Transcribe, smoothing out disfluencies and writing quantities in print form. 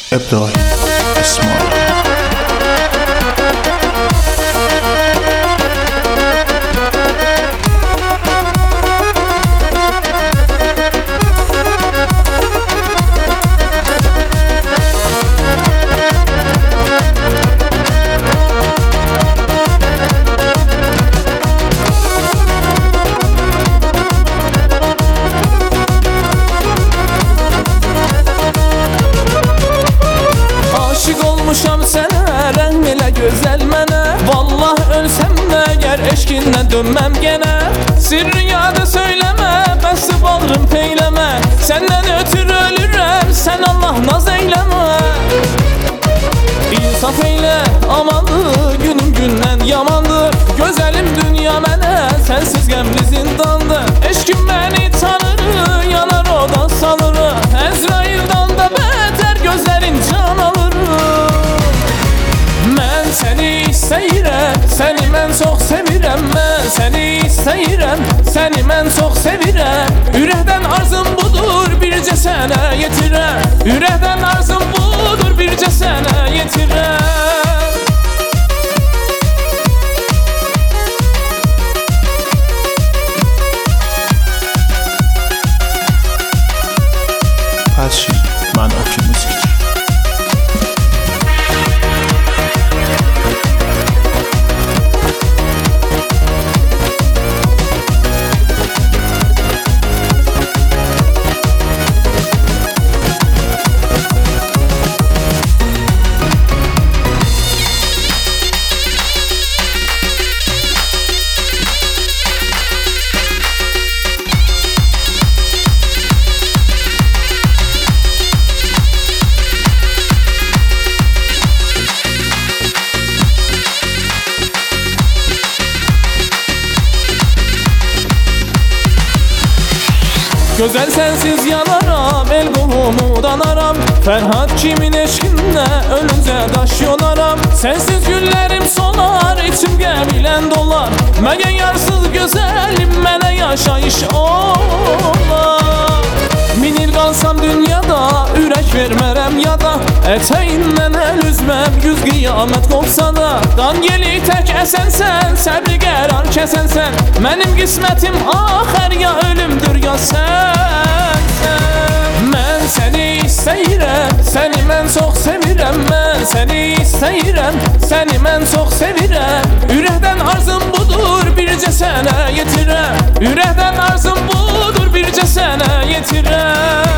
إبراهيم إسماعيل. Olmuşam sənə, rəng elə gözəl mənə. Vallah ölsəm də gər eşkindən dönməm genə. Sirriyada söyləmə, bəsi bağrım peyləmə. Səndən ötür ölürəm, sən Allah naz eyləmə. İnsaf eylə, amandır, günüm gündən yamandır. Gözəlim dünya mənə, sənsiz qəmli zindandır. Eşkim məni tanır, yanar o da sanır. Əzraildan da bətər gözlərin can alır. Mən səni istəyirəm, səni mən çox sevirəm. Mən səni istəyirəm, səni mən çox sevirəm. Ürəkdən arzum budur, bircə sənə yetirəm. Ürəkdən arzum budur, bircə sənə yetirəm. Patrzy Man Oki Muzyki. Gözəl sənsiz yanaram, el qolumu danaram. Fərhad kimin eşqində ölüncə daş yonaram. Sənsiz güllərim solar, içim qəbilən dolar. Məgər yarsız gözəlim mənə yaşayış olar. Min il qalsam dünyada, ürək vermərəm yada. Ətəyindən əl üzməm, yüz qiyamət qopsa da. Qan yeli tək əsənsən, səbri qərar kəsənsən. Mənim qismətim axər ya ölümdür ya sənsən. Mən səni istəyirəm, səni mən çox sevirəm. Mən səni istəyirəm, səni mən çox sevirəm. Ürəkdən arzum budur, bircə sənə yetirəm. Ürəkdən arzum budur, bircə sənə yetirəm.